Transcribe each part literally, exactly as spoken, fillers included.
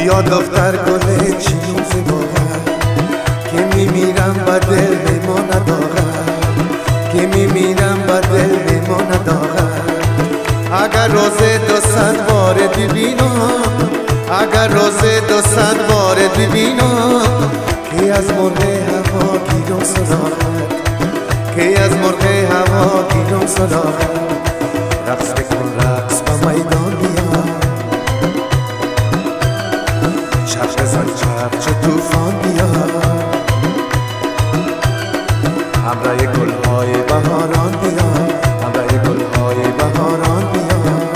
بیا دختر گل چینوز باغر که میمیرم با دل میمانه داغر که میمیرم با دل میمانه داغر اگر روزه دو صد بار ببینم اگر روزه دو صد بار ببینم که از مرغ هوا گیرم صداقت که از مرغ هوا گیرم صداقت رقص بکن رقص با میدان بیا چرخ بزن چرخ چه توفان بیا همراه گلهای بهاران بیا همراه گلهای بهاران بیا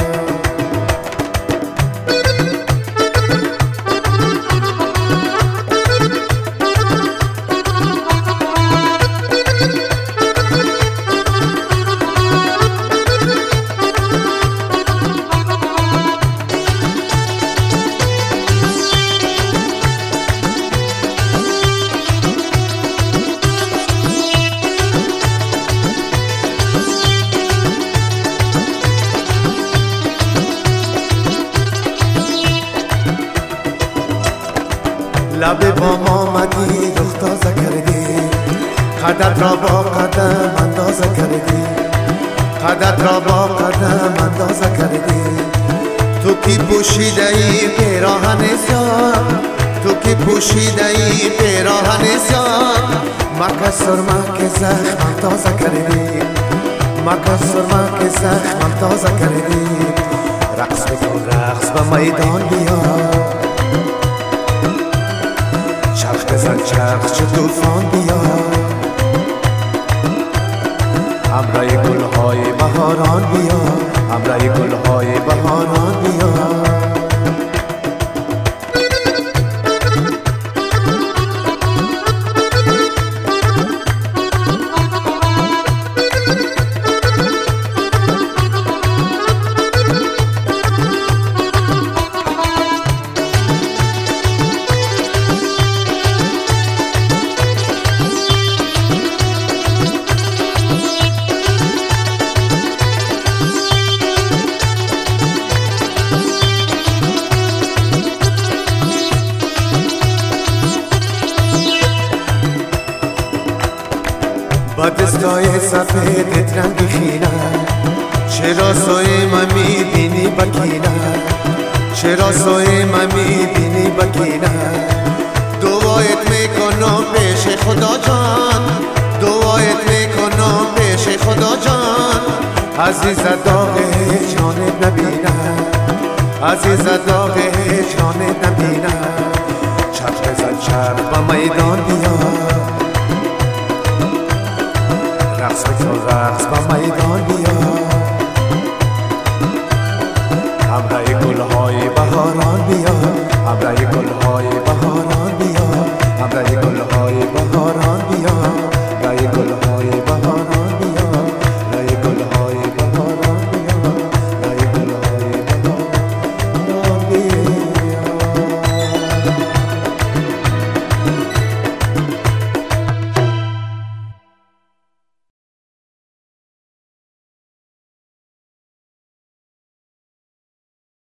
لب بام آمدی رخ تازه کردی قدت را با قدم اندازه کردی قدت را با قدم اندازه کردی تو کی پوشیده ای پیراهن سیاه تو کی پوشیده ای پیراهن سیاه مکه سرمه که زخم تازه کردی مکه سرمه که زخم تازه کردی رقص بکن رقص به میدان بیا چرخ بزن چرخ چه توفان بیا همراه گلهای بهاران بیا همراه گلهای بهاران بیا با دستای سفیدت رنگ خیره چرا سوی من میبینی بکینه چرا سوی من میبینی بکینه دعایت میکنم پیش خدا جان دعایت میکنم پیش خدا جان عزیز داغ هجرانت نبینه عزیز داغ هجرانت نبینه چرخ بزن چرخ با میدان بیا رقص بکن رقص با میدان بیا